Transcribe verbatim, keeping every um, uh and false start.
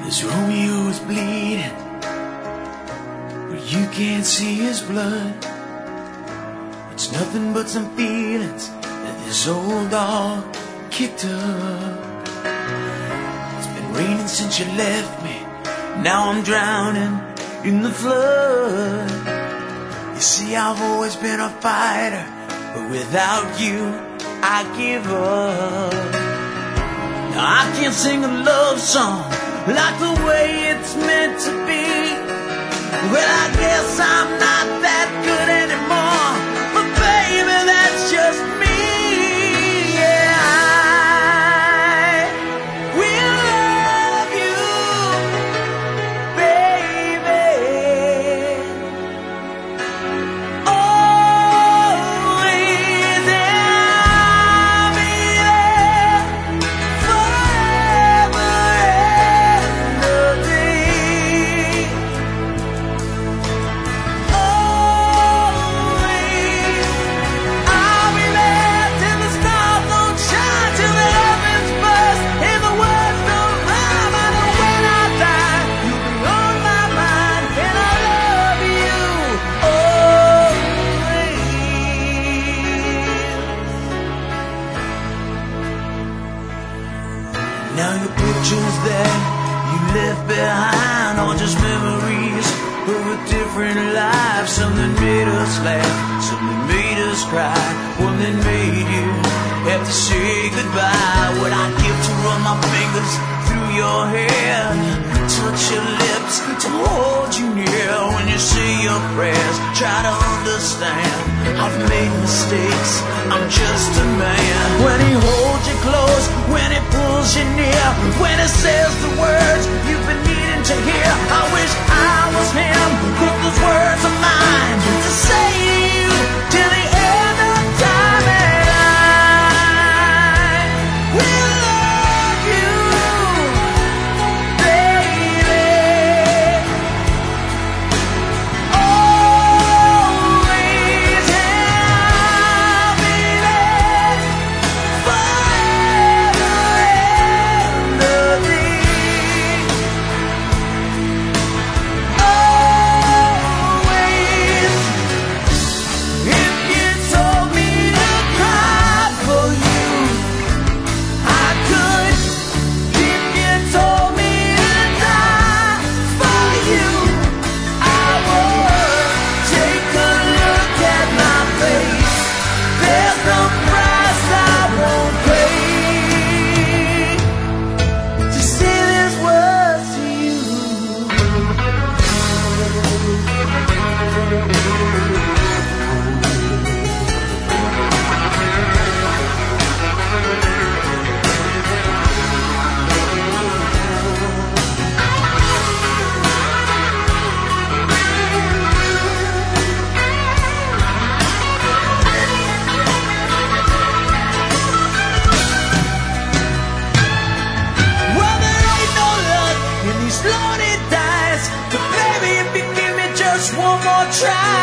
As Romeo is bleeding, but you can't see his blood. It's nothing but some feelings that this old dog kicked up. It's been raining since you left me. Now I'm drowning in the flood. You see, I've always been a fighter, but without you, I give up. Now I can't sing a love song like the way it's meant to be. Well, I guess I'm not that good anymore, but baby, that's just me. Yeah, I will love you, baby, always, and I'll be there forever and a day. Always, I'll be there till the stars don't shine, till the heavens burst and the words don't rhyme. I know when I die, you'll be on my mind, and I love you always. Now your picture's there you left behind, all just memories of a different life. Something made us laugh, something made us cry, one that made you have to say goodbye. What I'd give to run my fingers through your hair, touch your lips, to hold you near. When you say your prayers, try to understand, I've made mistakes, I'm just a man. When he holds you close, when he pulls you near, when he says the words you've been needing to hear, I wish I was him, put those words of mine to say to you till the end of time. And I will love you, baby, always, and I'll be there forever and a day. Always, if you told me to cry for you, I could. If you told me to die for you, I would. Take a look at my face, there's no price I won't pay to say these words to you. Well, there ain't no luck in these lonely dice, but baby, if you give me just one more try,